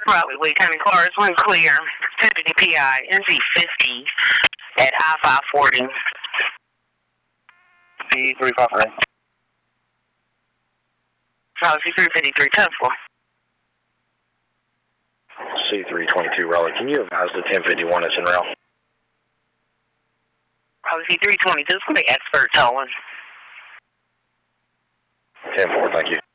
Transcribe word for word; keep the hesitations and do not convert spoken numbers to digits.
Probably Wake County cars went clear. Deputy P I, N Z fifty at I five forty. C three five three. Policy three fifty-three, ten four. C three twenty-two, Raleigh. Can you advise the ten fifty-one that's en route? Policy three twenty-two, it's going to be expert towing. ten four, thank you.